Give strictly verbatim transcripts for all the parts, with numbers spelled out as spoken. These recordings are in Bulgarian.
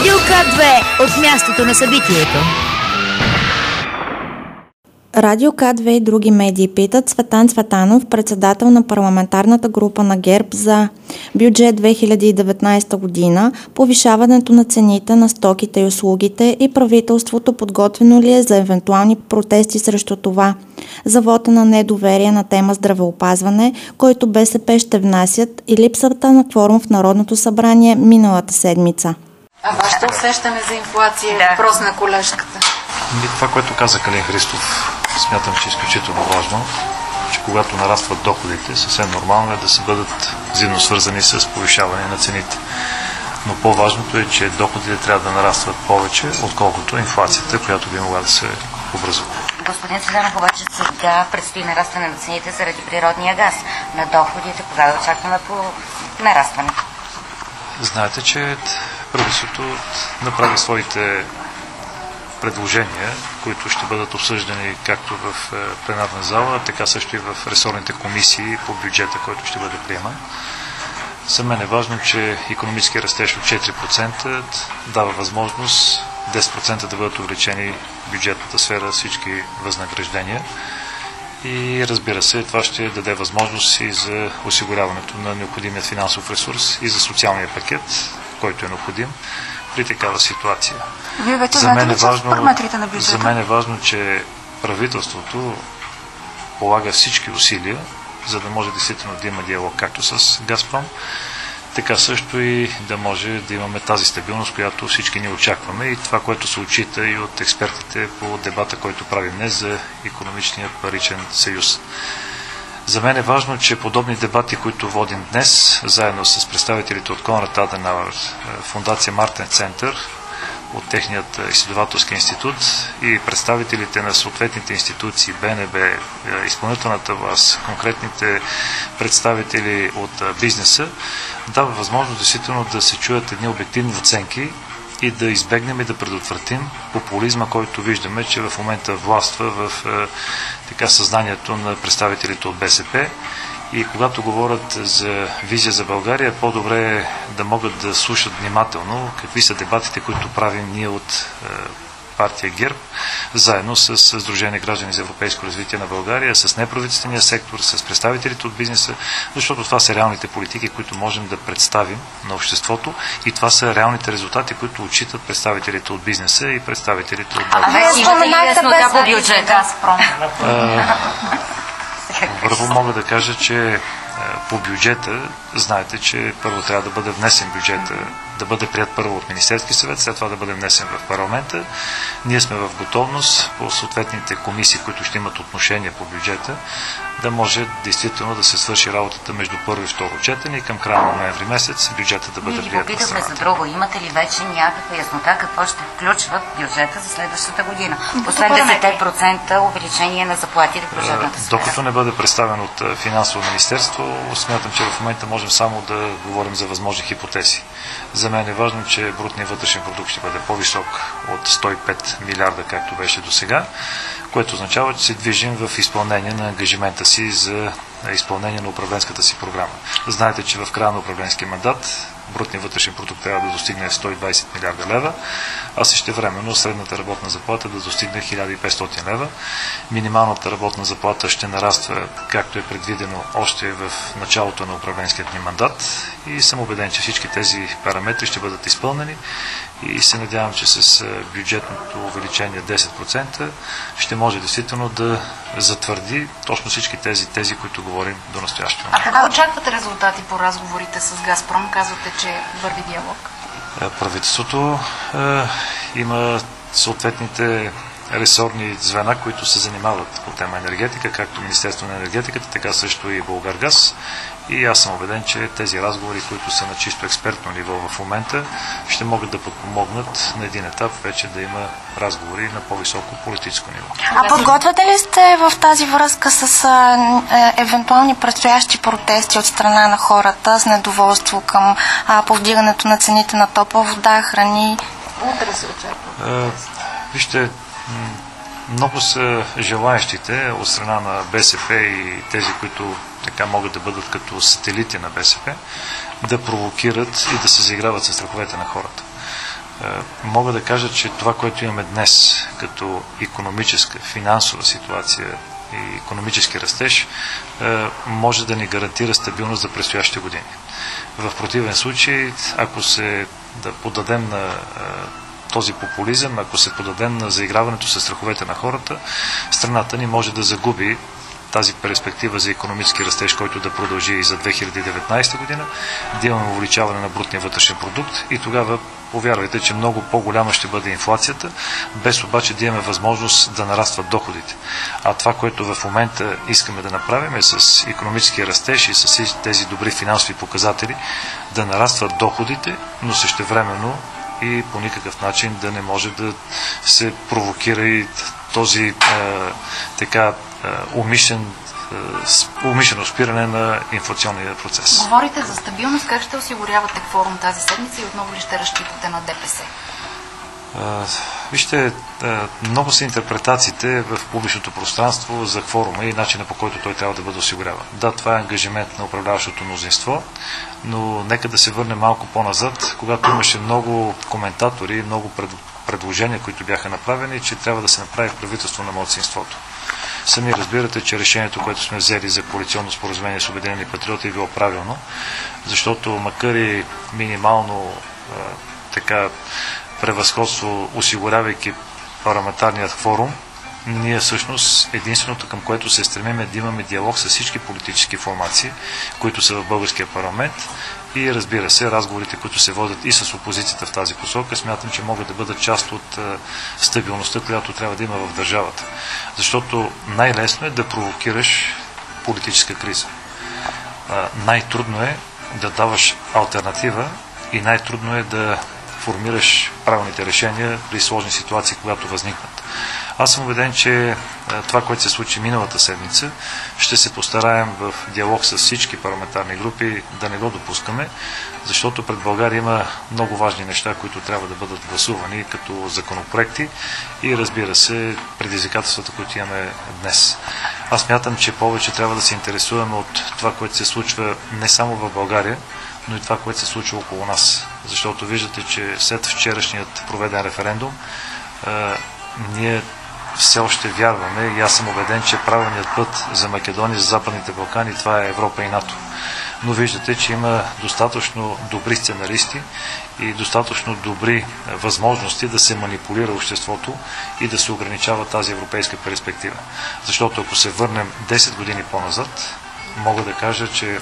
Радио К две от мястото на събитието. Радио К две и други медии питат Цветан Цветанов, председател на парламентарната група на ГЕРБ за бюджет две хиляди и деветнадесета година, повишаването на цените на стоките и услугите и правителството подготвено ли е за евентуални протести срещу това. За вота на недоверие на тема здравеопазване, който БСП ще внасят, и липсата на кворум в Народното събрание миналата седмица. А вашето усещане за инфлация да. Просна колежката? Това, което каза Калин Христов, смятам, че е изключително важно, че когато нарастват доходите, съвсем нормално е да се бъдат взаимно свързани с повишаване на цените. Но по-важното е, че доходите трябва да нарастват повече, отколкото инфлацията, която би могла да се образува. Господин Цветанов, обаче сега предстои нарастване на цените заради природния газ. На доходите кога да очакваме по нарастване? Знаете, че правителството направи своите предложения, които ще бъдат обсъждани както в пленарна зала, така също и в ресорните комисии по бюджета, който ще бъде приеман. За мен е важно, че икономически растеж от четири процента дава възможност десет процента да бъдат увеличени в бюджетната сфера всички възнаграждения. И разбира се, това ще даде възможност и за осигуряването на необходимия финансов ресурс и за социалния пакет, който е необходим при такава ситуация. Вие вече за мен е знаете важно, параметрите на бюджета? За мен е важно, че правителството полага всички усилия, за да може действително да има диалог както с Газпром, така също и да може да имаме тази стабилност, която всички ни очакваме, и това, което се отчита и от експертите по дебата, който правим днес за икономичния паричен съюз. За мен е важно, че подобни дебати, които водим днес, заедно с представителите от Конрад Аденауер, фондация Мартен Център, от техният изследователски институт и представителите на съответните институции, БНБ, изпълнителната власт, конкретните представители от бизнеса, дава възможност действително да се чуят едни обективни оценки и да избегнем и да предотвратим популизма, който виждаме, че в момента властва в така съзнанието на представителите от БСП. И когато говорят за визия за България, е по-добре е да могат да слушат внимателно какви са дебатите, които правим ние от е, партия ГЕРБ, заедно с Сдружение граждани за европейско развитие на България, с неправителствения сектор, с представителите от бизнеса, защото това са реалните политики, които можем да представим на обществото, и това са реалните резултати, които отчитат представителите от бизнеса и представителите от България. А вече имате ли яснота по бюджета? Газпром? Първо мога да кажа, че по бюджета, знаете, че първо трябва да бъде внесен бюджета, да бъде прият първо от Министерски съвет, след това да бъде внесен в парламента. Ние сме в готовност по съответните комисии, които ще имат отношение по бюджета, да може действително да се свърши работата между първо и второ четене и към края на ноември месец бюджета да бъде прият на страната. Ние ви попитахме за друго. Имате ли вече някаква яснота какво ще включва бюджета за следващата година? Освен десет процента увеличение на заплатите в бюджетната сфера. Докато не бъде представен от финансово министерство, смятам, че в момента можем само да говорим за възможни хипотези. За мен е важно, че брутният вътрешен продукт ще бъде по-висок от сто и пет милиарда, както беше до сега, което означава, че се движим в изпълнение на ангажимента си за изпълнение на управленската си програма. Знаете, че в края на управленския мандат брутният вътрешен продукт трябва да достигне сто и двадесет милиарда лева, а същевременно средната работна заплата да достигне хиляда и петстотин лева. Минималната работна заплата ще нараства, както е предвидено още в началото на управленският ни мандат, и съм убеден, че всички тези параметри ще бъдат изпълнени, и се надявам, че с бюджетното увеличение десет процента ще може действително да затвърди точно всички тези тези, които говорим до настоящето. А кога очаквате резултати по разговорите с Газпром? Казвате, че върви диалог. Правителството е, има съответните ресорни звена, които се занимават по тема енергетика, както Министерство на енергетиката, така също и Булгаргаз. И аз съм убеден, че тези разговори, които са на чисто експертно ниво в момента, ще могат да подпомогнат на един етап вече да има разговори на по-високо политическо ниво. А подготвяте ли сте в тази връзка с а, е, евентуални предстоящи протести от страна на хората с недоволство към а, повдигането на цените на топла вода, храни? Утре се очаква. Вижте, много са желаящите от страна на БСП и тези, които така могат да бъдат като сателити на БСП, да провокират и да се заиграват със страховете на хората. мога да кажа, че това, което имаме днес като икономическа, финансова ситуация и икономически растеж, може да ни гарантира стабилност за предстоящите години. В противен случай, ако се да подадем на този популизъм, ако се подадем на заиграването със страховете на хората, страната ни може да загуби тази перспектива за икономически растеж, който да продължи и за две хиляди и деветнадесета година, да имаме увеличаване на брутния вътрешен продукт и тогава повярвайте, че много по-голяма ще бъде инфлацията, без обаче да имаме възможност да нарастват доходите. А това, което в момента искаме да направим е с икономически растеж и с тези добри финансови показатели да нарастват доходите, но същевременно и по никакъв начин да не може да се провокира и този е, така е, умишлен, е, умишлено спиране на инфлационния процес. Говорите за стабилност. Как ще осигурявате кворум тази седмица и отново ли ще разчитате на ДПС? Uh, вижте, uh, много са интерпретациите в публичното пространство за кворума и начина, по който той трябва да бъде осигуряван. Да, това е ангажимент на управляващото мнозинство, но нека да се върне малко по-назад, когато имаше много коментатори, много пред, предложения, които бяха направени, че трябва да се направи правителство на малцинството. Сами разбирате, че решението, което сме взели за коалиционно споразумение с Обединени патриоти е било правилно, защото макар и минимално uh, така превъзходство, осигурявайки парламентарният форум, ние всъщност единственото, към което се стремим, е да имаме диалог с всички политически формации, които са в българския парламент и разбира се, разговорите, които се водят и с опозицията в тази посока, смятам, че могат да бъдат част от е, стабилността, която трябва да има в държавата. Защото най-лесно е да провокираш политическа криза. Е, най-трудно е да даваш алтернатива и най-трудно е да формираш правилните решения при сложни ситуации, когато възникнат. Аз съм убеден, че това, което се случи миналата седмица, ще се постараем в диалог с всички парламентарни групи да не го допускаме, защото пред България има много важни неща, които трябва да бъдат гласувани като законопроекти и разбира се предизвикателствата, които имаме днес. Аз мятам, че повече трябва да се интересуваме от това, което се случва не само в България, но и това, което се случва около нас. Защото виждате, че след вчерашният проведен референдум, а, ние все още вярваме и аз съм убеден, че правилният път за Македония, за Западните Балкани, това е Европа и НАТО. Но виждате, че има достатъчно добри сценаристи и достатъчно добри възможности да се манипулира обществото и да се ограничава тази европейска перспектива. Защото ако се върнем десет години по-назад, мога да кажа, че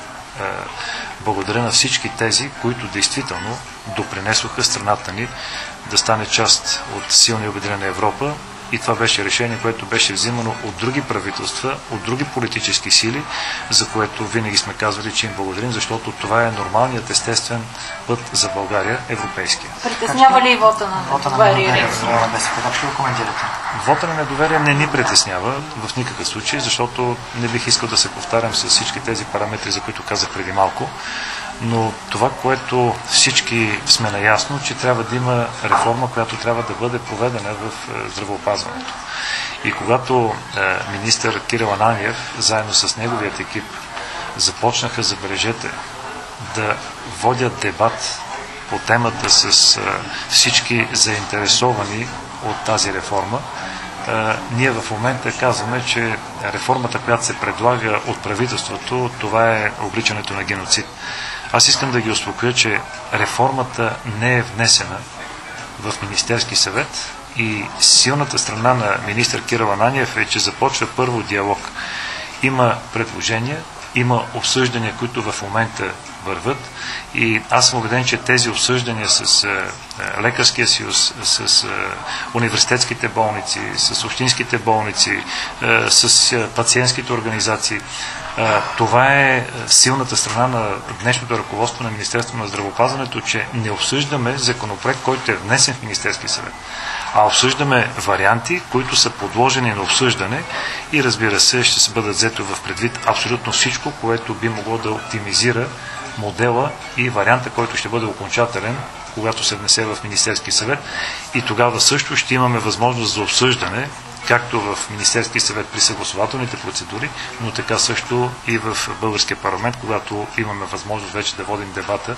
благодаря на всички тези, които действително допринесоха страната ни да стане част от силна и обединена Европа. И това беше решение, което беше взимано от други правителства, от други политически сили, за което винаги сме казвали, че им благодарим, защото това е нормалният естествен път за България, европейския. Притеснява ли вота на недоверие? Вота на недоверие не ни притеснява в никакъв случай, защото не бих искал да се повтарям с всички тези параметри, за които казах преди малко. Но това, което всички сме наясно, че трябва да има реформа, която трябва да бъде проведена в здравеопазването. И когато е, министър Кирил Ананиев, заедно с неговият екип, започнаха, забележете, да водят дебат по темата с е, всички заинтересовани от тази реформа, е, ние в момента казваме, че реформата, която се предлага от правителството, това е обличането на геноцид. Аз искам да ги успокоя, че реформата не е внесена в Министерски съвет и силната страна на министър Кирил Ананиев е, че започва първо диалог. Има предложения, има обсъждания, които в момента върват и аз съм убеден, че тези обсъждания с е, Лекарския съюз, с е, университетските болници, с общинските болници, е, с е, пациентските организации, това е силната страна на днешното ръководство на Министерството на здравеопазването, че не обсъждаме законопроект, който е внесен в Министерския съвет, а обсъждаме варианти, които са подложени на обсъждане и разбира се, ще се бъдат взето в предвид абсолютно всичко, което би могло да оптимизира модела и варианта, който ще бъде окончателен, когато се внесе в Министерския съвет. И тогава също ще имаме възможност за обсъждане, както в Министерския съвет при съгласователните процедури, но така също и в българския парламент, когато имаме възможност вече да водим дебата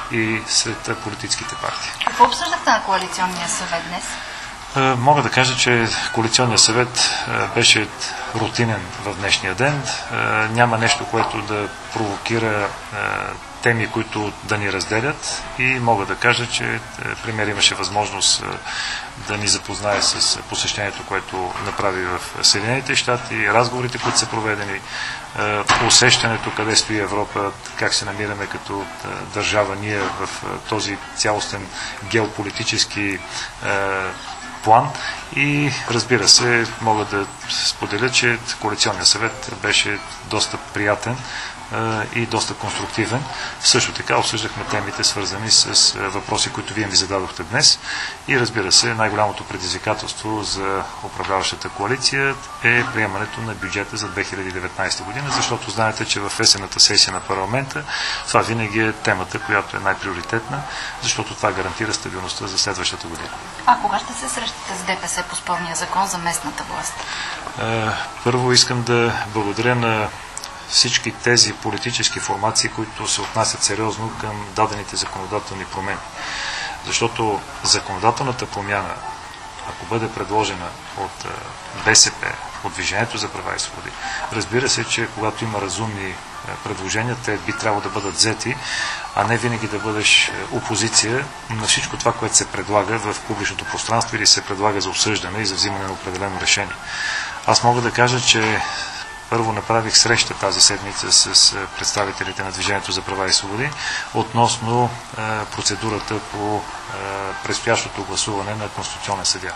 и сред политическите партии. Какво обсъждахте на коалиционния съвет днес? Мога да кажа, че коалиционният съвет беше рутинен в днешния ден. Няма нещо, което да провокира теми, които да ни разделят, и мога да кажа, че премиер имаше възможност да ни запознае с посещението, което направи в Съединените щати, разговорите, които са проведени, усещането къде стои Европа, как се намираме като държава ние в този цялостен геополитически план, и разбира се, мога да споделя, че коалиционният съвет беше доста приятен и доста конструктивен. Също така обсъждахме темите, свързани с въпроси, които вие ми зададохте днес, и разбира се, най-голямото предизвикателство за управляващата коалиция е приемането на бюджета за две хиляди и деветнадесета година, защото знаете, че в есенната сесия на парламента това винаги е темата, която е най-приоритетна, защото това гарантира стабилността за следващата година. А кога ще се срещате с ДПС по спорния закон за местната власт? Първо искам да благодаря на всички тези политически формации, които се отнасят сериозно към дадените законодателни промени. Защото законодателната промяна, ако бъде предложена от БСП, от Движението за права и свободи, разбира се, че когато има разумни предложения, те би трябвало да бъдат взети, а не винаги да бъдеш опозиция на всичко това, което се предлага в публичното пространство или се предлага за обсъждане и за взимане на определено решение. Аз мога да кажа, че първо направих среща тази седмица с представителите на Движението за права и свободи относно е, процедурата по е, предстоящото гласуване на Конституционен съдия.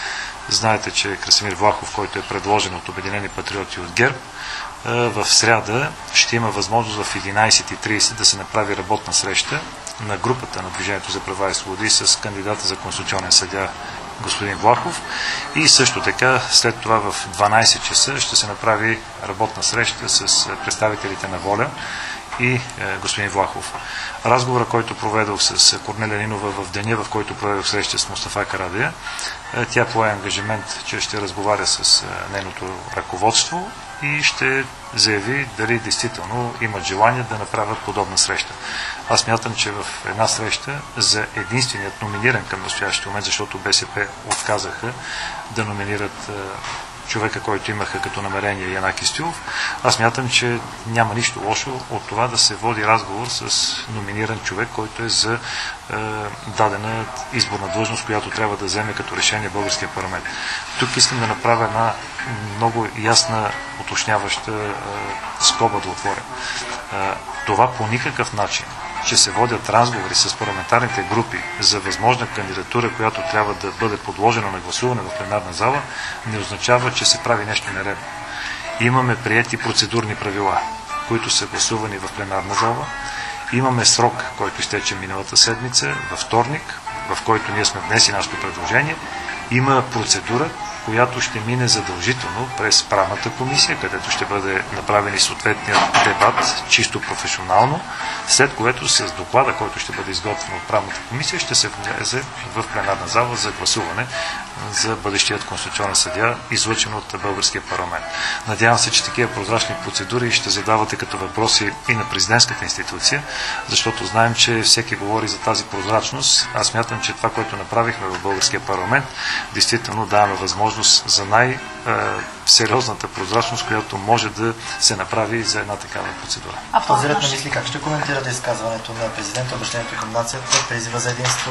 Знаете, че Красимир Влахов, който е предложен от Обединени патриоти от ГЕРБ, е, в сряда ще има възможност в единадесет и тридесет да се направи работна среща на групата на Движението за права и свободи с кандидата за Конституционен съдия господин Влахов, и също така след това в дванадесет часа ще се направи работна среща с представителите на ВОЛЯ и е, господин Влахов. Разговора, който проведох с Корнелия Нинова в деня, в който проведох среща с Мустафа Карадайъ, е, тя пое ангажимент, че ще разговаря с е, нейното ръководство и ще заяви дали действително имат желание да направят подобна среща. Аз мятам, че в една среща за единственият номиниран към настоящия момент, защото БСП отказаха да номинират човека, който имаха като намерение, Янаки Стоилов, аз мятам, че няма нищо лошо от това да се води разговор с номиниран човек, който е за е, дадена изборна длъжност, която трябва да вземе като решение българския парламент. Тук искам да направя една много ясна, уточняваща е, скоба да отворя. Е, това по никакъв начин, че се водят разговори с парламентарните групи за възможна кандидатура, която трябва да бъде подложена на гласуване в пленарна зала, не означава, че се прави нещо нередно. Имаме приети процедурни правила, които са гласувани в пленарна зала. Имаме срок, който изтече миналата седмица, във вторник, в който ние сме внесли нашето предложение. Има процедура, която ще мине задължително през правната комисия, където ще бъде направен и съответният дебат, чисто професионално, след което с доклада, който ще бъде изготвен от правната комисия, ще се влезе в пленарна зала за гласуване за бъдещият конституционен съдия, излъчен от българския парламент. Надявам се, че такива прозрачни процедури ще задавате като въпроси и на президентската институция, защото знаем, че всеки говори за тази прозрачност. Аз смятам, че това, което направихме в българския парламент, действително даваме възможност за най-сериозната прозрачност, която може да се направи за една такава процедура. А този ред на мисли, как ще коментирате изказването на президента, обръщението към нацията, призива за единство?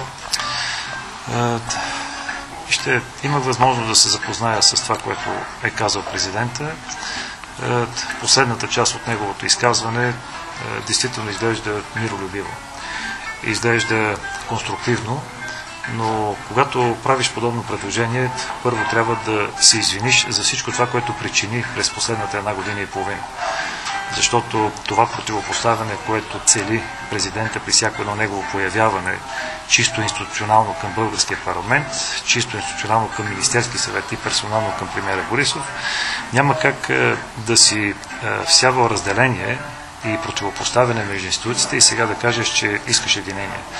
Ще има възможност да се запозная с това, което е казал президента. Последната част от неговото изказване действително изглежда миролюбиво. Изглежда конструктивно, но когато правиш подобно предложение, първо трябва да се извиниш за всичко това, което причини през последната една година и половина. Защото това противопоставяне, което цели президента при всяко едно негово появяване, чисто институционално към българския парламент, чисто институционално към Министерски съвет и персонално към премиера Борисов, няма как да си всява разделение и противопоставяне между институциите и сега да кажеш, че искаш единение.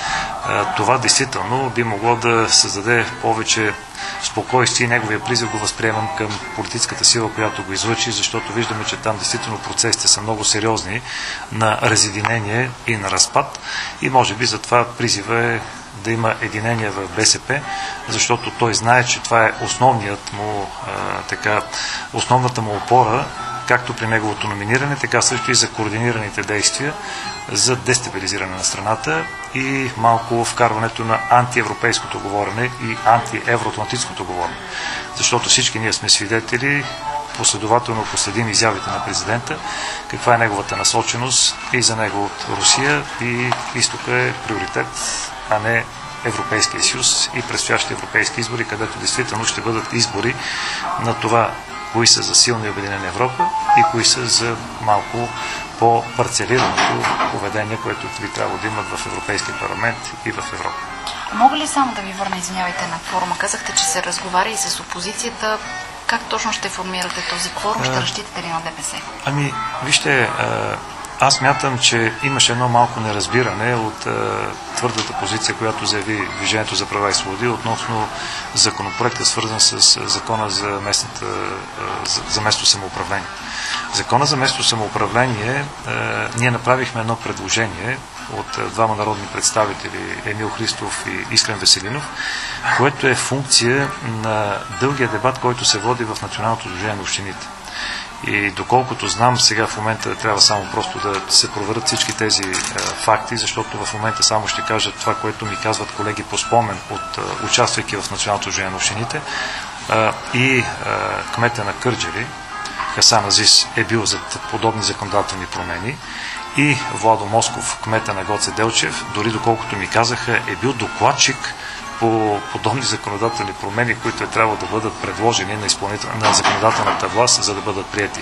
това действително би могло да създаде повече спокойствие и неговия призив го възприемам към политическата сила, която го излъчи, защото виждаме, че там действително процесите са много сериозни на разединение и на разпад и може би затова призива е да има единение в БСП, защото той знае, че това е основният му, а, така, основната му опора, както при неговото номиниране, така също и за координираните действия за дестабилизиране на страната и малко вкарването на антиевропейското говорене и антиевроатлантическото говорене. Защото всички ние сме свидетели, последователно последим изявите на президента, каква е неговата насоченост и за него от Русия и изтока е приоритет, а не Европейския съюз и предстоящите европейски избори, където действително ще бъдат избори на това, кои са за силна и обединена Европа и кои са за малко по-парцелираното поведение, което би трябвало да имат в Европейския парламент и в Европа. Мога ли само да ви върна, извинявайте, на форума? Казахте, че се разговаря и с опозицията. Как точно ще формирате този кворум? Ще разчитате ли на ДПС? Ами, вижте, аз мятам, че имаше едно малко неразбиране от е, твърдата позиция, която заяви Движението за права и свободи относно законопроекта, свързан с закона за, местната, е, за, за местно самоуправление. Закона за местно самоуправление, е, ние направихме едно предложение от е, двама народни представители, Емил Христов и Искрен Веселинов, което е функция на дългия дебат, който се води в Националното движение на общините. И доколкото знам, сега в момента трябва само просто да се проверят всички тези е, факти, защото в момента само ще кажа това, което ми казват колеги по спомен, от, е, участвайки в Националното движение на общините. Е, и е, кмета на Кърджали, Хасан Азис, е бил за подобни законодателни промени. И Владо Москов, кмета на Гоце Делчев, дори доколкото ми казаха, е бил докладчик по подобни законодателни промени, които е трябвало да бъдат предложени на, изпълнител... на законодателната власт, за да бъдат прияти.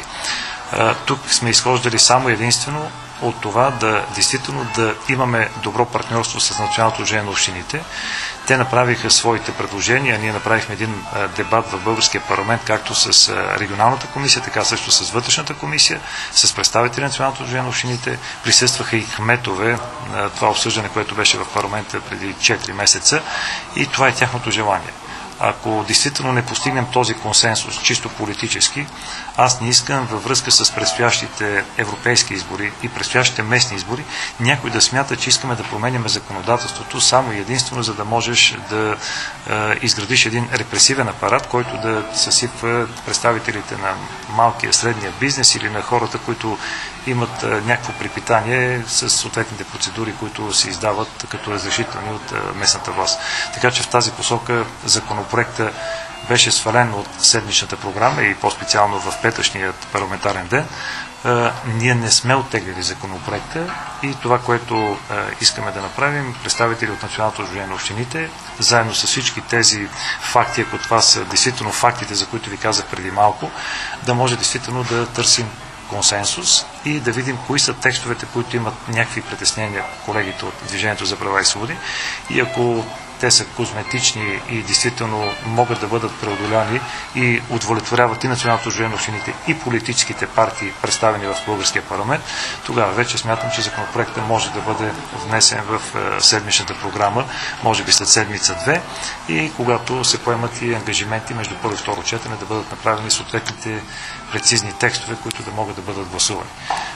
Тук сме изхождали само единствено от това да действително да имаме добро партньорство с Националното движение на общините. Те направиха своите предложения, ние направихме един дебат в българския парламент, както с регионалната комисия, така също с вътрешната комисия, с представители на Националното движение на общините, присъстваха и кметове на това обсъждане, което беше в парламента преди четири месеца и това е тяхното желание. Ако действително не постигнем този консенсус, чисто политически, аз не искам във връзка с предстоящите европейски избори и предстоящите местни избори, някой да смята, че искаме да променяме законодателството само и единствено, за да можеш да е, изградиш един репресивен апарат, който да съсипва представителите на малкия, средния бизнес или на хората, които имат е, някакво припитание с съответните процедури, които се издават като разрешителни от е, местната власт. Така че в тази посока законопроекта беше свален от седмичната програма и по-специално в петъчният парламентарен ден. Е, ние не сме оттеглили законопроекта и това, което е, искаме да направим, представители от Националното движение на общините, заедно с всички тези факти, ако това са действително фактите, за които ви казах преди малко, да може действително да търсим консенсус и да видим кои са текстовете, които имат някакви притеснения колегите от Движението за права и свободи и ако те са козметични и действително могат да бъдат преодоляни и удовлетворяват и Националното движение на общините и политическите партии, представени в българския парламент, тогава вече смятам, че законопроектът може да бъде внесен в седмичната програма, може би след седмица-две и когато се поемат и ангажименти между първо и второ четене да бъдат направени съответните прецизни текстове, които да могат да бъдат гласувани.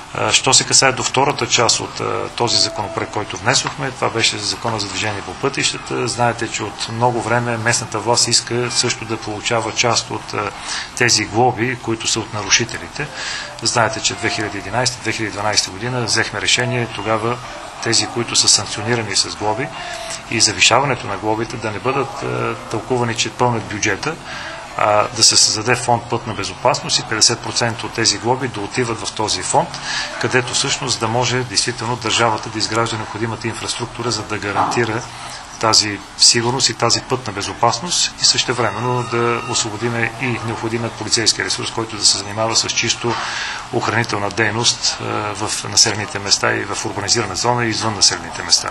Що се касае до втората част от този законопроект, който внесохме, това беше закона за движение по пътищата. Знаете, че от много време местната власт иска също да получава част от тези глоби, които са от нарушителите. Знаете, че две хиляди и единадесета - две хиляди и дванадесета година взехме решение тогава тези, които са санкционирани с глоби и завишаването на глобите да не бъдат тълкувани, че пълнят бюджета, да се създаде фонд пътна безопасност и петдесет процента от тези глоби да отиват в този фонд, където всъщност да може действително държавата да изгражда необходимата инфраструктура, за да гарантира тази сигурност и тази пътна безопасност и същевременно да освободиме и необходимият полицейски ресурс, който да се занимава с чисто охранителна дейност в населените места и в урбанизирана зона и извън населените места.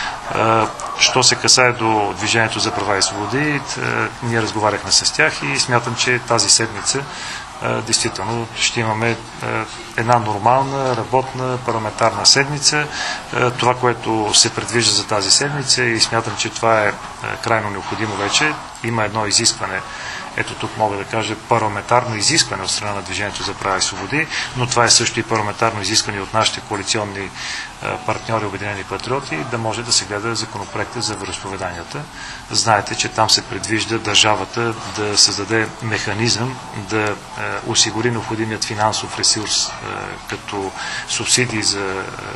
Що се касае до Движението за права и свободи, ние разговаряхме с тях и смятам, че тази седмица действително ще имаме една нормална, работна парламентарна седмица. Това, което се предвижда за тази седмица, и смятам, че това е крайно необходимо вече, има едно изискване. Ето тук мога да кажа парламентарно изискване от страна на Движението за права и свободи, но това е също и парламентарно изискване от нашите коалиционни партньори Обединени патриоти, да може да се гледа законопроекта за вероизповеданията. Знаете, че там се предвижда държавата да създаде механизъм да осигури необходимият финансов ресурс като субсидии за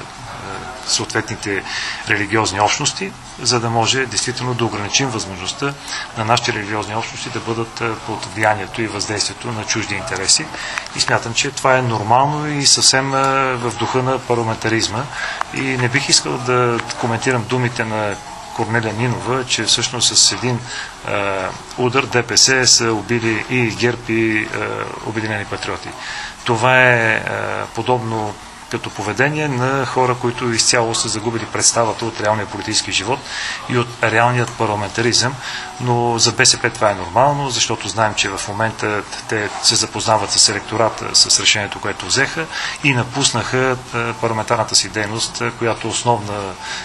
съответните религиозни общности, за да може действително да ограничим възможността на нашите религиозни общности да бъдат под влиянието и въздействието на чужди интереси. И смятам, че това е нормално и съвсем в духа на парламентаризма. И не бих искал да коментирам думите на Корнелия Нинова, че всъщност с един е, удар ДПС са убили и ГЕРБ, и е, Обединени патриоти. Това е, е подобно като поведение на хора, които изцяло са загубили представата от реалния политически живот и от реалният парламентаризъм, но за БСП това е нормално, защото знаем, че в момента те се запознават с електората, с решението, което взеха и напуснаха парламентарната си дейност, която е основна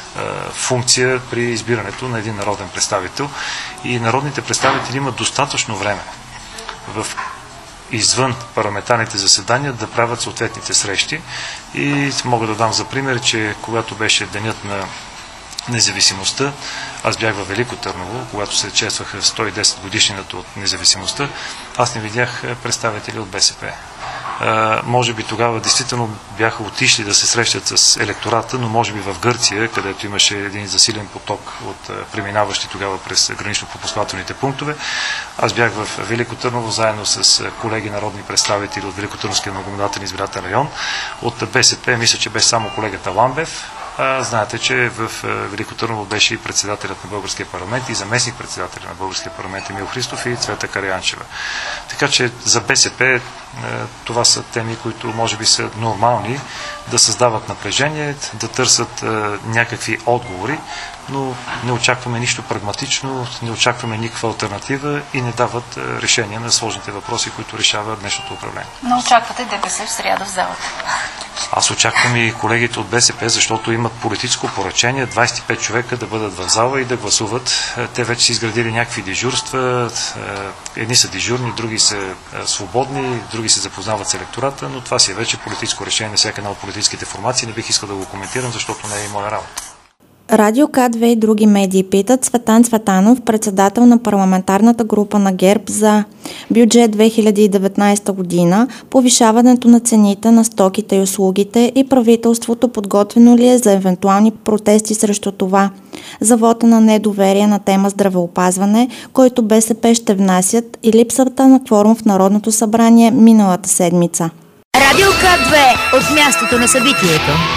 функция при избирането на един народен представител. И народните представители имат достатъчно време в извън парламентарните заседания да правят съответните срещи. И мога да дам за пример, че когато беше денят на независимостта, аз бях във Велико Търново, когато се честваха сто и десет годишнината от независимостта, аз не видях представители от БСП. Uh, може би тогава действително бяха отишли да се срещат с електората, но може би в Гърция, където имаше един засилен поток от uh, преминаващи тогава през гранично-пропускателните пунктове. Аз бях в Велико Търново заедно с uh, колеги народни представители от Великотърновския многомандатен избирателен район. От БСП, мисля, че беше само колегата Ламбев. А, знаете, че в Велико Търново беше и председателят на Българския парламент и заместник председателя на Българския парламент Емил Христов и Цвета Караянчева. Така че за БСП това са теми, които може би са нормални, да създават напрежение, да търсят някакви отговори, но не очакваме нищо прагматично, не очакваме никаква алтернатива и не дават решения на сложните въпроси, които решава днешното управление. Но очаквате ДПС в сряда в залата. Аз очаквам и колегите от БСП, защото имат политическо поръчение двадесет и пет човека да бъдат в зала и да гласуват. Те вече са изградили някакви дежурства. Едни са дежурни, други са свободни, други се запознават с електората, но това си е вече политическо решение на всяка една от политическите формации. Не бих искал да го коментирам, защото не е и моя работа. Радио К две и други медии питат Цветан Цветанов, председател на парламентарната група на ГЕРБ за бюджет две хиляди и деветнадесета година, повишаването на цените на стоките и услугите и правителството подготвено ли е за евентуални протести срещу това. За вота на недоверие на тема здравеопазване, който БСП ще внасят, и липсата на кворум в Народното събрание миналата седмица. Радио К две от мястото на събитието.